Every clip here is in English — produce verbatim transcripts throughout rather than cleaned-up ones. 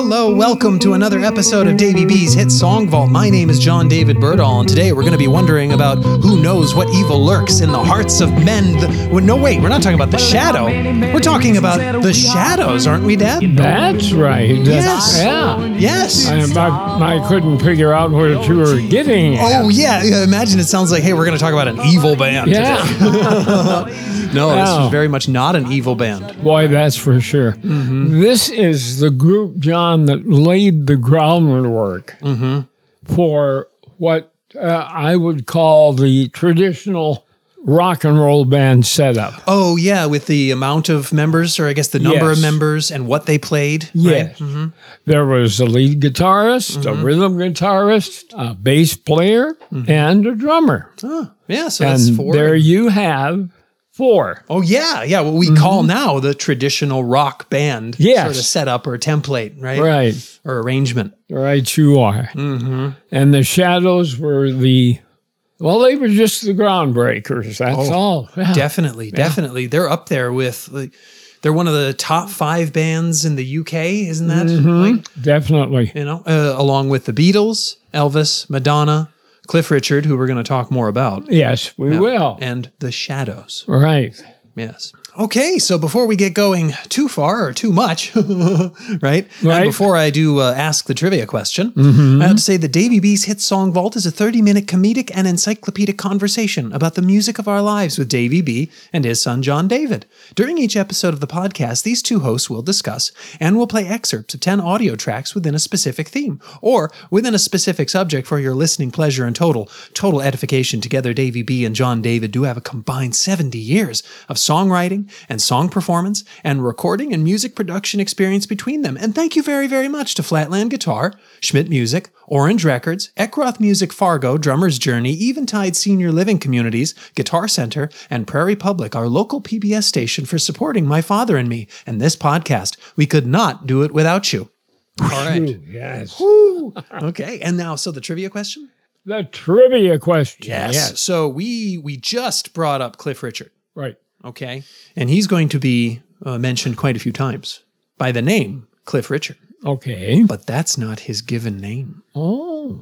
Hello, welcome to another episode of Davey B's Hit Song Vault. My name is John David Birdall, and today we're going to be wondering about who knows what evil lurks in the hearts of men. The, well, no, wait, we're not talking about the shadow. We're talking about the shadows, aren't we, Dad? That's right. Yes. Yeah. Yes. I, I, I couldn't figure out what you were getting at. Oh, yeah. Imagine it sounds like, hey, we're going to talk about an evil band Yeah. today. No, this Wow. is very much not an evil band. Boy, that's for sure. Mm-hmm. This is the group, John, that laid the groundwork Mm-hmm. for what uh, I would call the traditional rock and roll band setup. Oh, yeah, with the amount of members, or I guess the number of Yes. members and what they played. Yes. Right? Mm-hmm. There was a lead guitarist, a rhythm guitarist, a bass player, and a drummer. Oh, yeah, so that's and four. there you have four. Oh, yeah, yeah, what we call now the traditional rock band Yes. sort of setup or template, right? Right. Or arrangement. Right, you are. Mm-hmm. And the Shadows were the, well, they were just the groundbreakers. That's Oh, all. Yeah. Definitely, definitely. They're up there with, like, they're one of the top five bands in the U K, isn't that? Like, Definitely. you know, uh, along with the Beatles, Elvis, Madonna, Cliff Richard, who we're going to talk more about. Yes, we Yeah. will. And the Shadows. Right. Yes. Okay, so before we get going too far or too much, right? And Right. before I do uh, ask the trivia question, Mm-hmm. I have to say that Davey B's Hit Song Vault is a thirty-minute comedic and encyclopedic conversation about the music of our lives with Davey B and his son John David. During each episode of the podcast, these two hosts will discuss and will play excerpts of ten audio tracks within a specific theme or within a specific subject for your listening pleasure and total total edification. Together, Davey B and John David do have a combined seventy years of songwriting and song performance and recording and music production experience between them. And thank you very, very much to Flatland Guitar, Schmidt Music, Orange Records, Eckroth Music Fargo, Drummer's Journey, Eventide Senior Living Communities, Guitar Center, and Prairie Public, our local P B S station, for supporting my father and me and this podcast. We could not do it without you. All right. Ooh, yes. Woo. Okay. And now, so the trivia question? The trivia question. Yes. So we we just brought up Cliff Richard. Right. Okay. And he's going to be uh, mentioned quite a few times by the name Cliff Richard. Okay. But that's not his given name. Oh.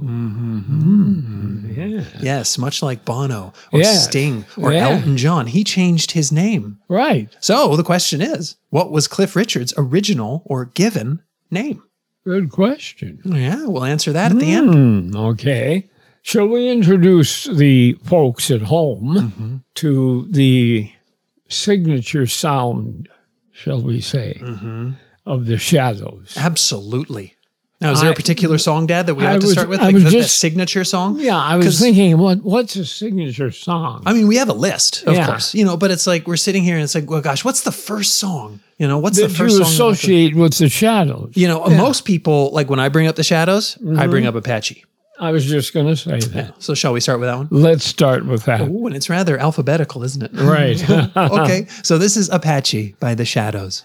Mm-hmm. Yeah. Yes, much like Bono or Yes. Sting or Yeah. Elton John, he changed his name. Right. So the question is, what was Cliff Richard's original or given name? Good question. Yeah, we'll answer that at the end. Hmm, okay. Shall we introduce the folks at home Mm-hmm. to the signature sound, shall we say, Mm-hmm. of the Shadows? Absolutely. Now, is there a I- particular song, Dad, that we I like to was- start with? I Like was the, the just- signature song? Yeah, I was 'Cause- thinking, what what's a signature song? I mean, we have a list, of Yeah. course, you know, but it's like we're sitting here and it's like, well, gosh, what's the first song? You know, what's that the first you song? associate with the Shadows? You know, most people, like when I bring up the Shadows, I bring up Apache. I was just going to say that. So shall we start with that one? Let's start with that. Ooh, and it's rather alphabetical, isn't it? Right. Okay, so this is Apache by the Shadows.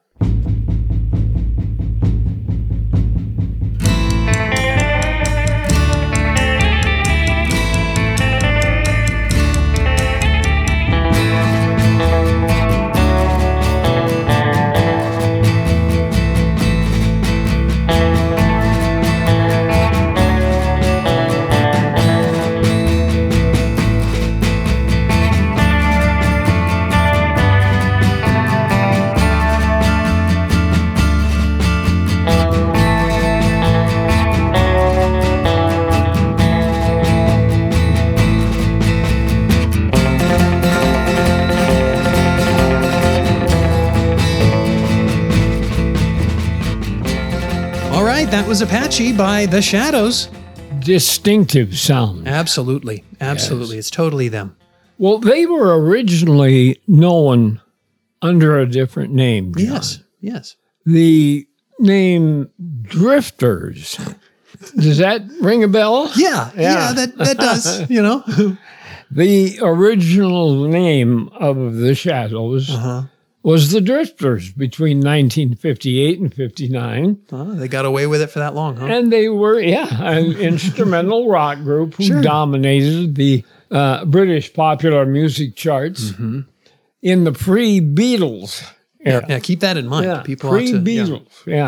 All right, that was Apache by the Shadows. Distinctive sound. Absolutely, absolutely. It's totally them. Well, they were originally known under a different name. John. Yes, yes. The name Drifters. Does that ring a bell? Yeah, yeah, Yeah. that, that does, you know. The original name of the Shadows Uh-huh. was the Drifters between nineteen fifty-eight and fifty-nine. Oh, they got away with it for that long, huh? And they were, yeah, an instrumental rock group who Sure. dominated the uh, British popular music charts Mm-hmm. in the pre-Beatles era. Yeah, keep that in mind. Yeah, People ought to, yeah. pre-Beatles, yeah.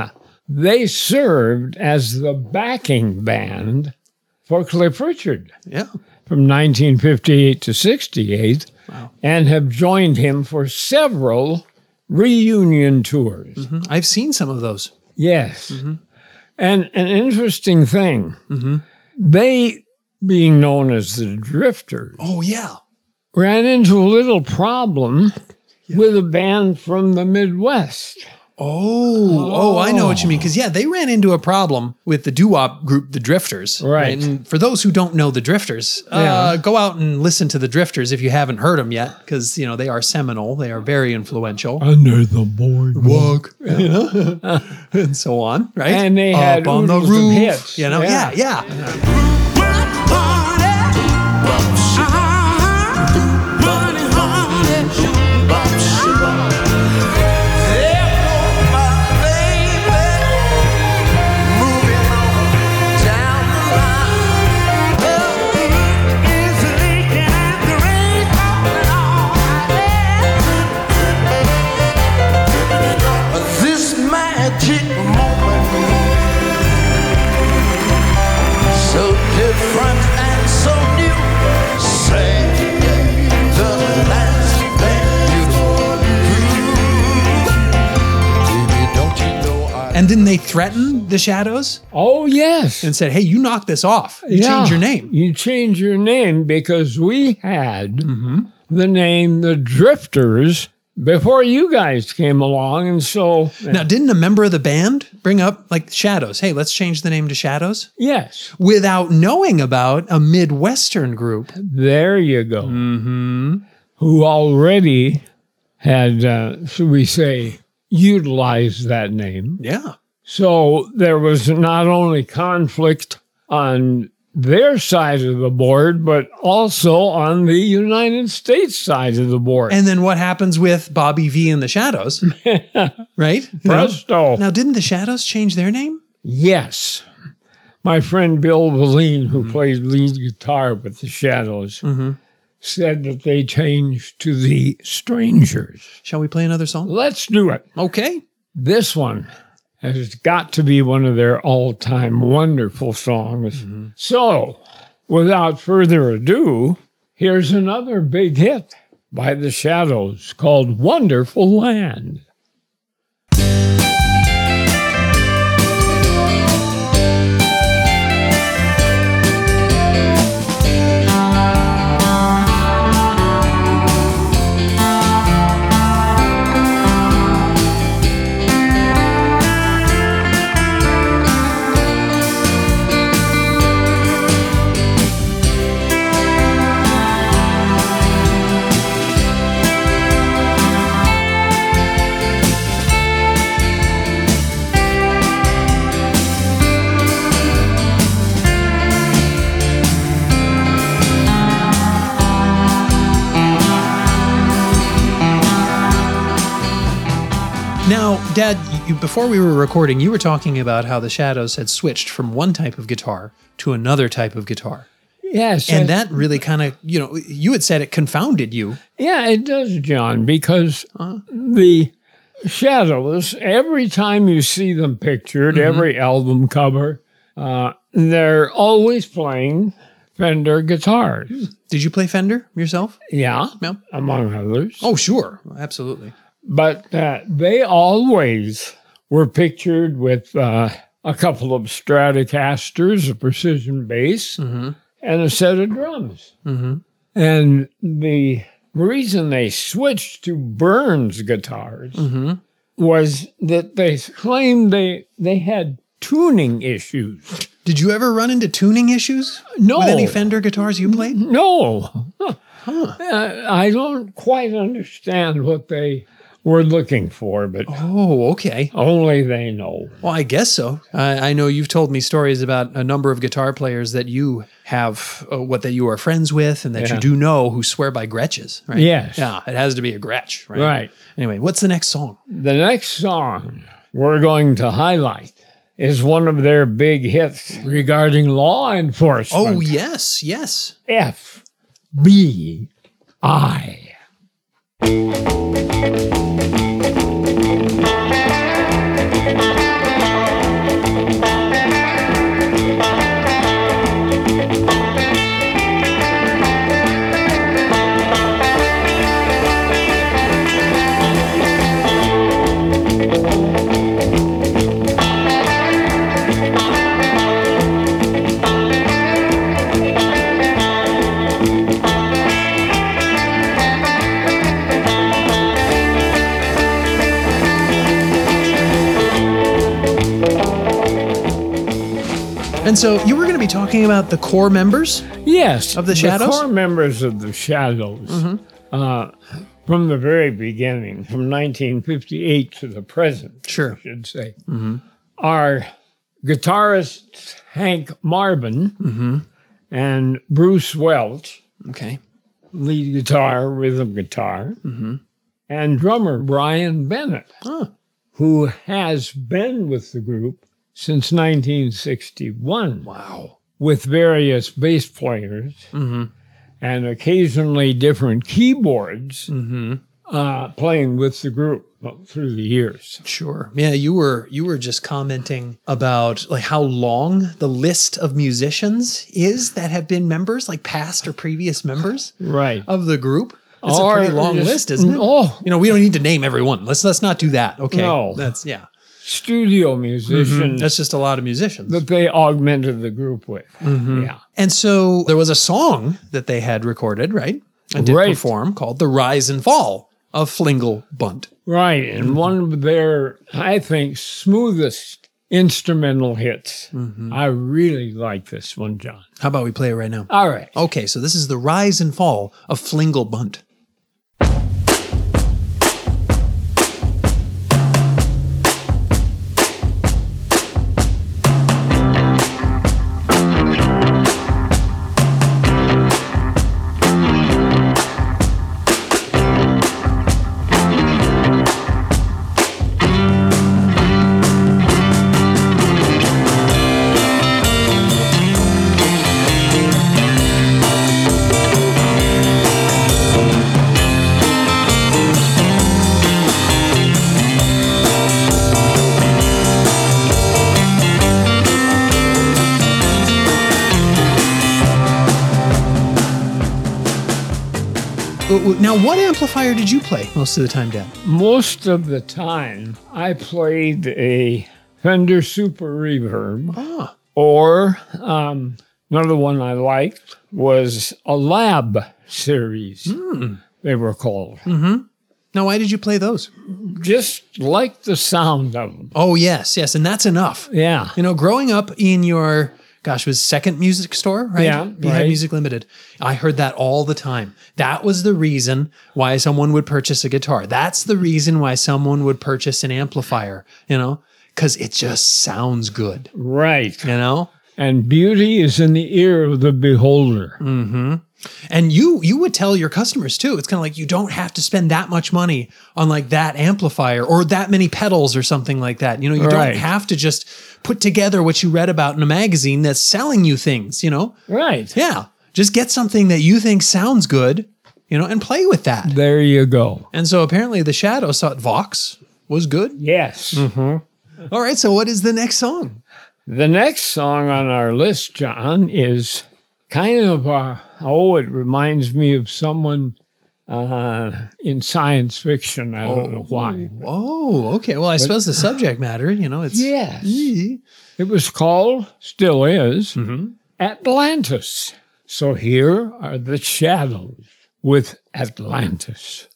they served as the backing band for Cliff Richard Yeah. from nineteen fifty-eight to sixty-eight, Wow. and have joined him for several reunion tours. Mhm. I've seen some of those. Yes. Mm-hmm. And an interesting thing, Mm-hmm. they, being known as the Drifters, Oh, yeah. ran into a little problem with a band from the Midwest. Oh, oh, I know what you mean. Because, yeah, they ran into a problem with the doo-wop group, the Drifters. Right. And for those who don't know the Drifters, Yeah. uh, go out and listen to the Drifters if you haven't heard them yet, because, you know, they are seminal. They are very influential. Under the boardwalk. You know, and so on, right? And they had Up on the oodles of roof, hits. you know, yeah, Yeah. yeah. This magic moment, so different and so new. Say the last thing you do. Baby, don't you know I And didn't they threaten the Shadows Oh, yes. and said, "Hey, you knock this off. You Yeah. change your name." You change your name because we had Mm-hmm. the name The Drifters before you guys came along. And so, Now, didn't a member of the band bring up like Shadows? Hey, let's change the name to Shadows, yes, without knowing about a Midwestern group. there you go. Mm-hmm. Who already had, uh, should we say, utilized that name. Yeah. So there was not only conflict on their side of the board, but also on the United States side of the board. And then what happens with Bobby V and the Shadows? Right? You know? Presto. Now, didn't the Shadows change their name? Yes. My friend Bill Valine, who played lead guitar with the Shadows, said that they changed to the Strangers. Shall we play another song? Let's do it. Okay. This one has got to be one of their all-time wonderful songs. So, without further ado, here's another big hit by the Shadows called Wonderful Land. Now, Dad, you, before we were recording, you were talking about how the Shadows had switched from one type of guitar to another type of guitar. Yes. And that's- that really kind of, you know, you had said it confounded you. Yeah, it does, John, because the Shadows, every time you see them pictured, every album cover, uh, they're always playing Fender guitars. Did you play Fender yourself? Yeah, Yeah. among others. Oh, sure. Absolutely. But uh, they always were pictured with uh, a couple of Stratocasters, a precision bass, and a set of drums. And the reason they switched to Burns guitars was that they claimed they they had tuning issues. Did you ever run into tuning issues No. with any Fender guitars you played? No. Uh, I don't quite understand what they were looking for, but Oh, okay. only they know. Well, I guess so. I, I know you've told me stories about a number of guitar players that you have, uh, what that you are friends with and that Yeah. you do know who swear by Gretches, right? Yes. Yeah, it has to be a Gretsch, right? Right. Anyway, what's the next song? The next song we're going to highlight is one of their big hits regarding law enforcement. Oh, yes, yes. F B I. And so you were going to be talking about the core members? Yes. Of the Shadows? The core members of the Shadows, uh, from the very beginning, from nineteen fifty-eight to the present, Sure. I should say, are guitarist Hank Marvin and Bruce Welch, Okay. lead guitar, rhythm guitar, and drummer Brian Bennett, Oh. who has been with the group since nineteen sixty-one. Wow. With various bass players and occasionally different keyboards uh, playing with the group through the years. Sure. Yeah, you were you were just commenting about like how long the list of musicians is that have been members, like past or previous members Right. of the group. It's Or a pretty long just- list, isn't it? Oh. You know, we don't need to name everyone. Let's let's not do that. Okay. No. That's yeah. Studio musicians That's just a lot of musicians. that they augmented the group with. Mm-hmm. Yeah. And so there was a song that they had recorded, right? And did Right. perform called The Rise and Fall of Flingle Bunt. Right. And one of their, I think, smoothest instrumental hits. I really like this one, John. How about we play it right now? All right. Okay, so this is The Rise and Fall of Flingle Bunt. Now, what amplifier did you play most of the time, Dad? Most of the time, I played a Fender Super Reverb, Ah, or um, another one I liked was a Lab series, they were called. now why did you play those? Just like the sound of them. Oh, yes, yes, and that's enough. Yeah. You know, growing up in your, gosh, was second music store, right? Yeah, You had right. Music Limited. I heard that all the time. That was the reason why someone would purchase a guitar. That's the reason why someone would purchase an amplifier, you know, because it just sounds good, Right. you know? And beauty is in the ear of the beholder. And you you would tell your customers too. It's kind of like you don't have to spend that much money on like that amplifier or that many pedals or something like that. You know, you Right. don't have to just put together what you read about in a magazine that's selling you things, you know? Right. Yeah. Just get something that you think sounds good, you know, and play with that. There you go. And so apparently the Shadows thought Vox was good. Yes. All right. So what is the next song? The next song on our list, John, is kind of, uh, oh, it reminds me of someone uh, in science fiction. I don't know why. Oh, okay. Well, I suppose the subject matter, you know, it's. Yes. It was called, still is, Atlantis. So here are the Shadows with Atlantis.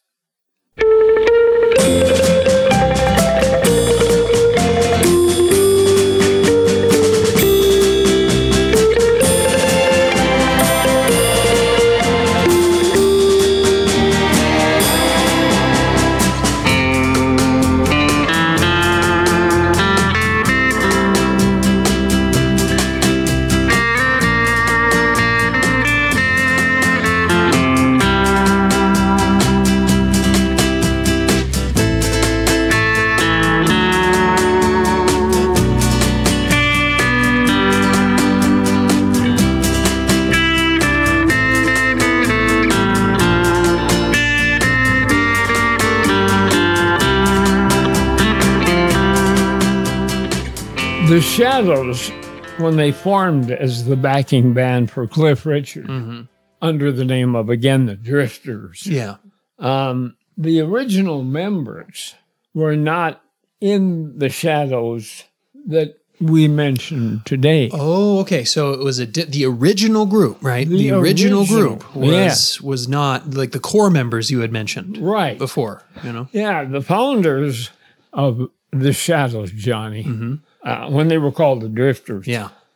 The Shadows, when they formed as the backing band for Cliff Richard, under the name of, again, the Drifters, Yeah. um, the original members were not in the Shadows that we mentioned today. Oh, okay. So it was a di- the original group, right? The, The original, original, group was yeah. was not like the core members you had mentioned Right. before, you know. Yeah, the founders of the Shadows, Johnny, uh, when they were called the Drifters, Yeah.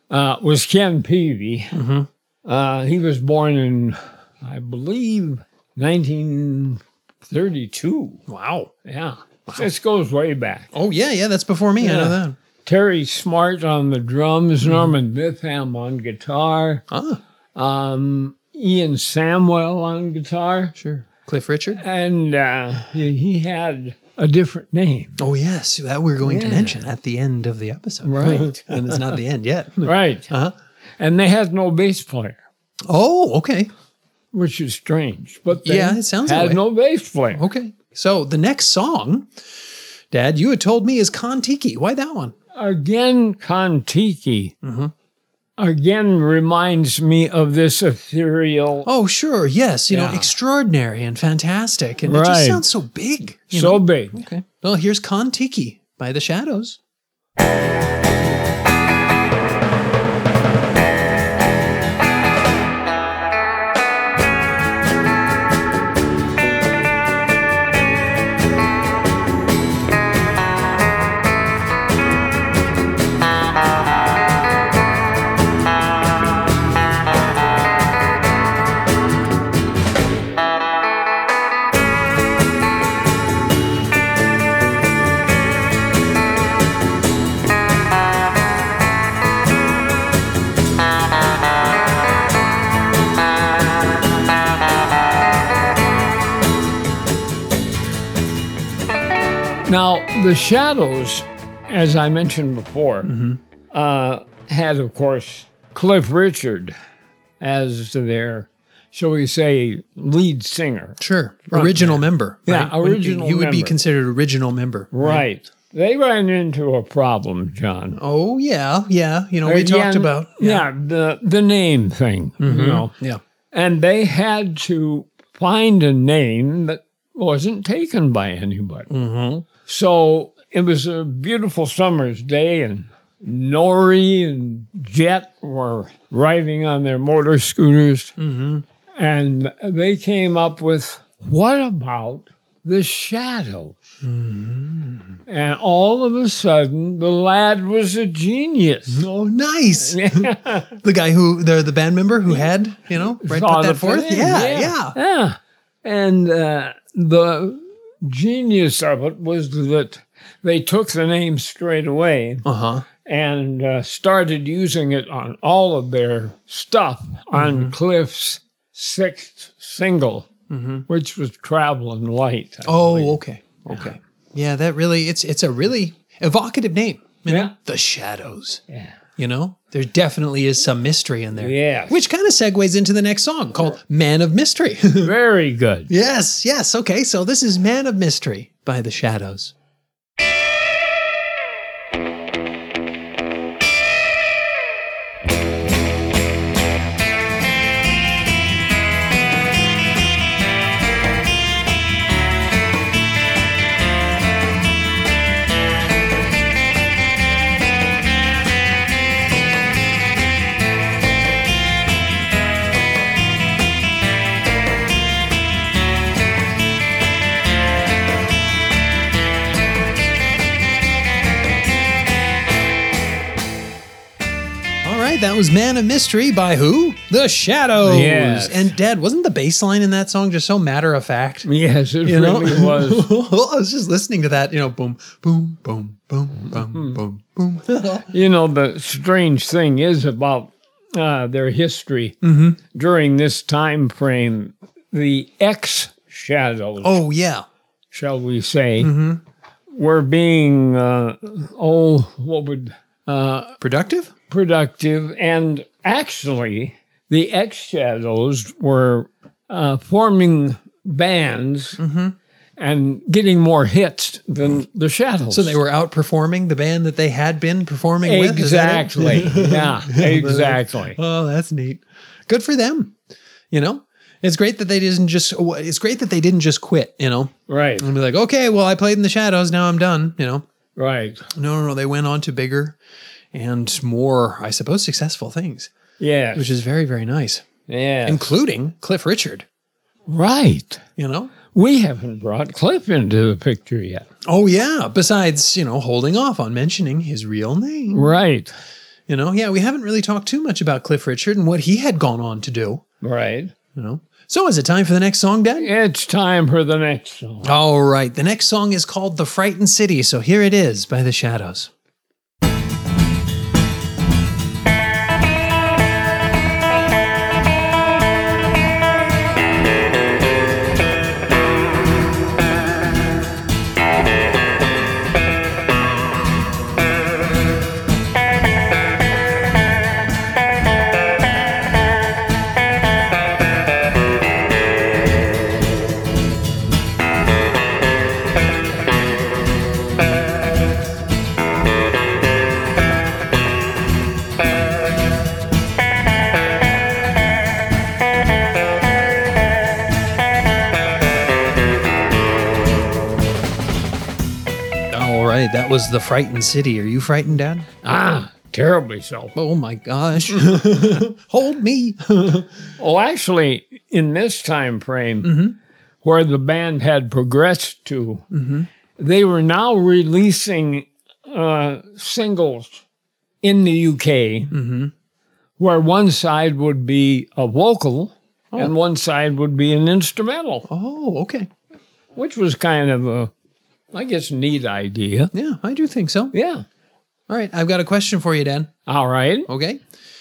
uh, was Ken Peavy. Mm-hmm. Uh, he was born in, I believe, nineteen thirty-two. Wow. Yeah. This goes way back. Oh, yeah, yeah, that's before me. I know that. Terry Smart on the drums, Norman Bitham on guitar, Ah, um, Ian Samwell on guitar, sure. Cliff Richard? and uh, he, he had a different name. Oh, yes, that we're going to Yeah. mention at the end of the episode. Right. And it's not the end yet. Right. Uh-huh. And they had no bass player, Oh, okay. which is strange. But they Yeah, it sounds that had way. no bass player. Okay. So the next song, Dad, you had told me is Kon-Tiki. Why that one? Again, Kon-Tiki. Mm-hmm. Again reminds me of this ethereal, Oh, sure. Yes. You know, Yeah. extraordinary and fantastic. And it just Right. sounds so big. you so know? big. Okay. Well, here's Kon-Tiki by The Shadows. Now, the Shadows, as I mentioned before, Mm-hmm. uh, had, of course, Cliff Richard as their, shall we say, lead singer. Sure. Original member. Yeah, right? Would- original He would be member. considered original member. Right. They ran into a problem, John. Oh, yeah. Yeah. You know, we Again, talked about. Yeah, the, the name thing, you know. Yeah. And they had to find a name that wasn't taken by anybody. Mm-hmm. So it was a beautiful summer's day, and Nori and Jet were riding on their motor scooters, Mm-hmm. and they came up with, what about the Shadows? Mm-hmm. And all of a sudden, the lad was a genius. Oh, nice. The guy who, the the band member who had, you know, right, Saw put the that forth? thing, Yeah, yeah, yeah. yeah. And uh, the genius of it was that they took the name straight away Uh-huh. and uh, started using it on all of their stuff on Mm-hmm. Cliff's sixth single, which was Traveling Light. I Oh, believe. okay. Okay. Yeah, that really, it's it's a really evocative name. You know? Yeah. The Shadows. Yeah. You know, there definitely is some mystery in there. Yes. Which kind of segues into the next song called Man of Mystery. Very good. Yes, yes. Okay, so this is Man of Mystery by The Shadows. All right, that was Man of Mystery by who? The Shadows. Yes. And Dad, wasn't the bass line in that song just so matter of fact? Yes, it You know? really was. I was just listening to that, you know, boom, boom, boom, boom, boom, boom, boom. You know, the strange thing is about uh, their history Mm-hmm. during this time frame, the ex-Shadows, Oh, yeah. shall we say, Mm-hmm. were being, uh, oh, what would, uh, Productive? productive. And actually, the ex-Shadows were uh, forming bands and getting more hits than the Shadows. So they were outperforming the band that they had been performing with? Is that it? Exactly. Yeah, exactly. Oh, that's neat. Good for them. You know, it's great that they didn't just, it's great that they didn't just quit, you know, Right, and be like, okay, well, I played in the Shadows. Now I'm done. You know, right. no, no, no. They went on to bigger and more, I suppose, successful things, Yes. which is very, very nice, yes. including Cliff Richard, Right. you know? We haven't brought Cliff into the picture yet. Oh, yeah. Besides, you know, holding off on mentioning his real name. Right. You know, yeah, we haven't really talked too much about Cliff Richard and what he had gone on to do. Right. You know. So is it time for the next song, Dad? It's time for the next song. All right. The next song is called The Frightened City. So here it is by The Shadows. That was The Frightened City. Are you frightened, Dad? Ah, terribly so. Oh my gosh. Hold me. Well, actually, in this time frame, mm-hmm. where the band had progressed to, mm-hmm. they were now releasing uh, singles in the U K, mm-hmm. where one side would be a vocal oh. and one side would be an instrumental. Oh, okay. Which was kind of a, I guess, neat idea. Yeah, I do think so. Yeah. All right, I've got a question for you, Dan. All right. Okay.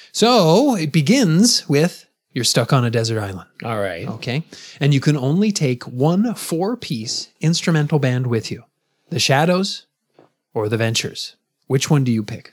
So it begins with, you're stuck on a desert island. All right. Okay. And you can only take one four-piece instrumental band with you. The Shadows or the Ventures. Which one do you pick?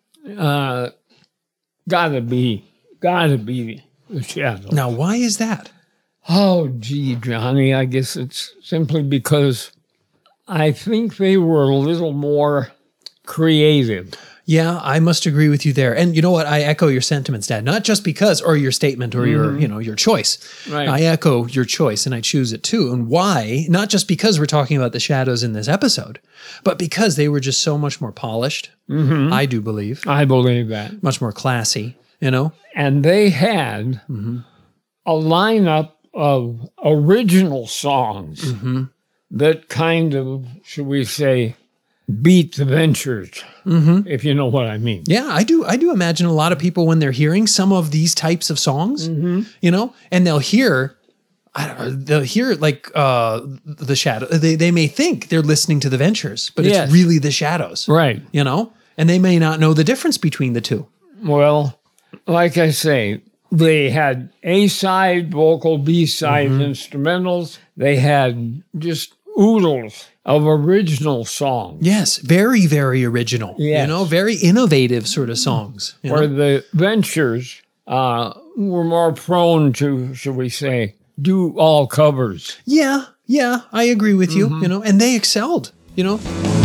Uh, gotta be, gotta be the Shadows. Now, why is that? Oh, gee, Johnny, I guess it's simply because I think they were a little more creative. Yeah, I must agree with you there. And you know what? I echo your sentiments, Dad. Not just because, or your statement, or mm-hmm. your, you know, your choice. Right. I echo your choice, and I choose it too. And why? Not just because we're talking about the Shadows in this episode, but because they were just so much more polished. Mm-hmm. I do believe. I believe that. Much more classy, you know? And they had mm-hmm. a lineup of original songs mm-hmm. that kind of, should we say, beat the Ventures, mm-hmm. if you know what I mean. Yeah, I do. I do imagine a lot of people when they're hearing some of these types of songs, mm-hmm. you know, and they'll hear, I don't know, they'll hear like uh, the Shadow. They they may think they're listening to the Ventures, but Yes. it's really the Shadows, Right. you know, and they may not know the difference between the two. Well, like I say, they had A-side vocal, B-side Mm-hmm. instrumentals. They had just oodles of original songs. Yes, very very original. Yes. You know, very innovative sort of songs. you Where know? the Ventures uh, were more prone to, shall we say, do all covers. Yeah, yeah, I agree with you. Mm-hmm. You know, and they excelled. You know.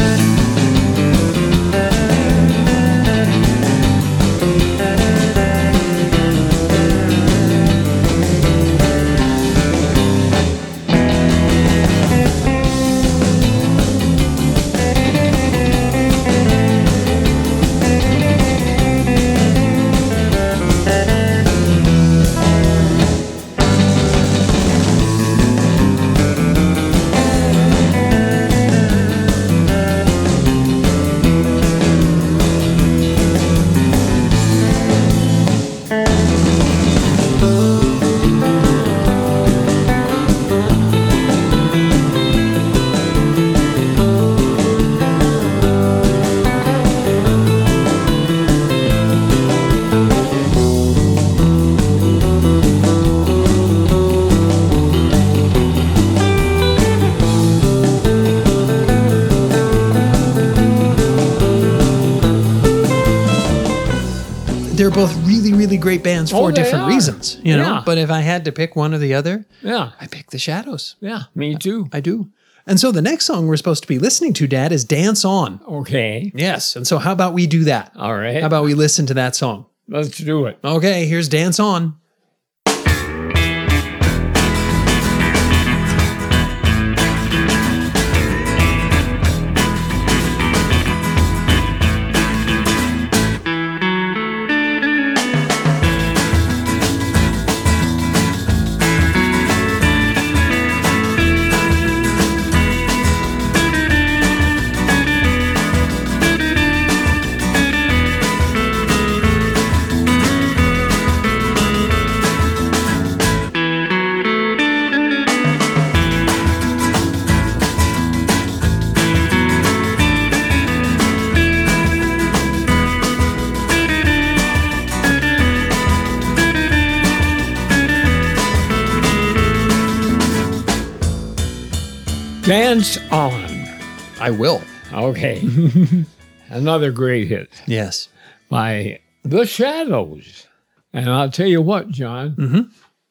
They're both really, really great bands for Oh, they different are. reasons, you know. Yeah. But if I had to pick one or the other, Yeah, I pick the Shadows. yeah, me too. I do. And so the next song we're supposed to be listening to, Dad, is Dance On. Okay, Yes. And so how about we do that? all right. How about we listen to that song? Let's do it. Okay, here's Dance On. Dance On. I will. Okay. Another great hit Yes. by The Shadows. And I'll tell you what, John. Mm-hmm.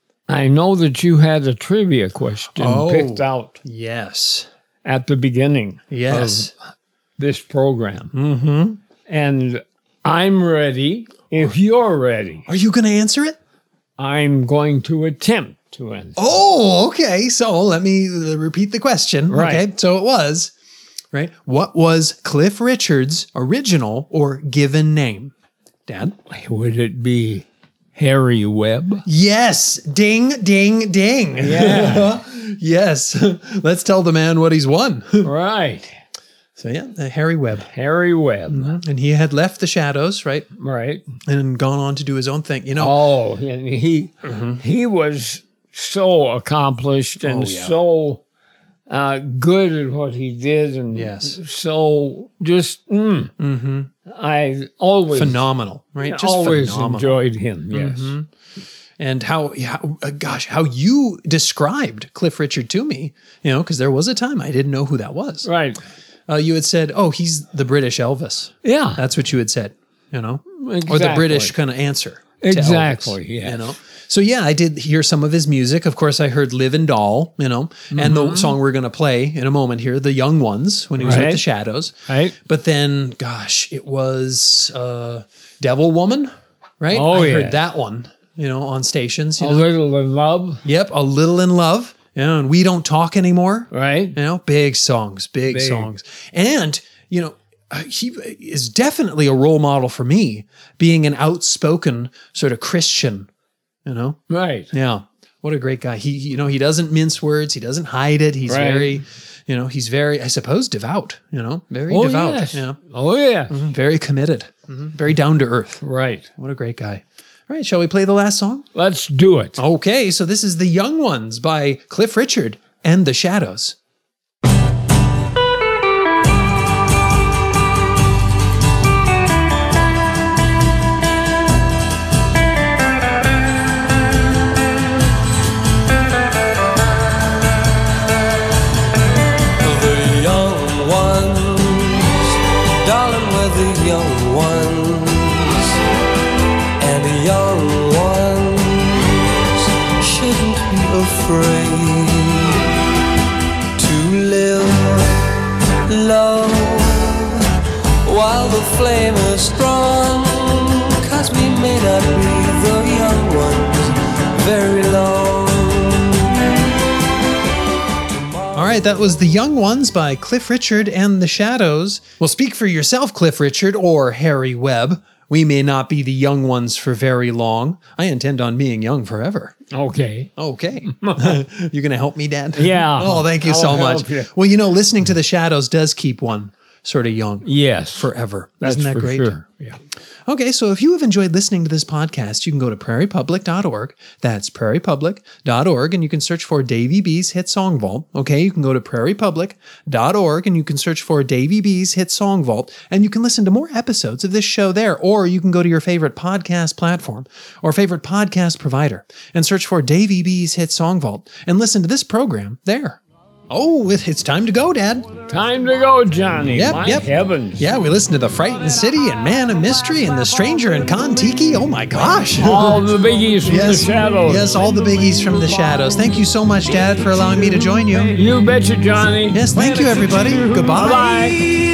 I know that you had a trivia question Oh. picked out Yes. at the beginning Yes. of this program. Mm-hmm. And I'm ready. If you're ready, Are you going to answer it? I'm going to attempt to answer. Oh, okay. So let me uh, repeat the question. Right. Okay. So it was, right? What was Cliff Richard's original or given name? Dad? Would it be Harry Webb? Yes. Ding, ding, ding. Yeah. Yes. Let's tell the man what he's won. Right. So yeah, uh, Harry Webb. Harry Webb. And he had left the Shadows, right? Right. And gone on to do his own thing. You know, Oh, and he he was so accomplished and Oh, yeah. so uh, good at what he did, and Yes. so just mm, mm-hmm. I always phenomenal, right? Just always phenomenal. enjoyed him. Yes. Mhm. And how, how uh, gosh, how you described Cliff Richard to me, you know, because there was a time I didn't know who that was. Right. Uh, you had said, oh, he's the British Elvis. Yeah. That's what you had said, you know, or the Exactly. British kind of answer. to Exactly, Elvis, yes. You know, so yeah, I did hear some of his music. Of course, I heard Live and Doll, you know, and the song we're going to play in a moment here, The Young Ones, when he was with Right. the Shadows. Right. But then, gosh, it was uh, Devil Woman, right? Oh, I yeah. heard that one, you know, on stations. You A know? little in love. Yep, A Little in Love, you know, and We Don't Talk Anymore. Right. You know, big songs, big, Big. songs. And, you know, uh, he is definitely a role model for me, being an outspoken sort of Christian, you know? Right. Yeah. What a great guy. He, you know, he doesn't mince words. He doesn't hide it. He's Right. very, you know, he's very, I suppose, devout, you know, very Oh devout. yes. Yeah. Oh yeah. Mhm. Very committed, Mhm. very down to earth. Right. What a great guy. All right. Shall we play the last song? Let's do it. Okay. So this is The Young Ones by Cliff Richard and the Shadows. The young ones, darling, we're the young ones, and the young ones shouldn't be afraid to live low while the flame is strong, 'cause we may not be the young ones very long. All right, that was The Young Ones by Cliff Richard and the Shadows. Well, speak for yourself, Cliff Richard or Harry Webb. We may not be the young ones for very long. I intend on being young forever. Okay. Okay. You're going to help me, Dad? Yeah. Oh, thank you I'll so help much. you. Well, you know, listening to the Shadows does keep one sort of young Yes. forever. That's Isn't that for great? sure. Yeah. Okay, so if you have enjoyed listening to this podcast, you can go to prairie public dot org. That's prairie public dot org, and you can search for Davy B's Hit Song Vault. Okay, you can go to prairie public dot org, and you can search for Davy B's Hit Song Vault, and you can listen to more episodes of this show there, or you can go to your favorite podcast platform or favorite podcast provider and search for Davy B's Hit Song Vault and listen to this program there. Oh, it- it's time to go, Dad. Time to go, Johnny. Yep, My yep. heavens. Yeah, we listened to The Frightened City and Man of Mystery and The Stranger in Kon-Tiki. Oh my gosh. All the biggies from the shadows. Yes, all the biggies from the shadows. Thank you so much, Dad, for allowing me to join you. You betcha, Johnny. Yes, thank you, everybody. Goodbye. Bye-bye.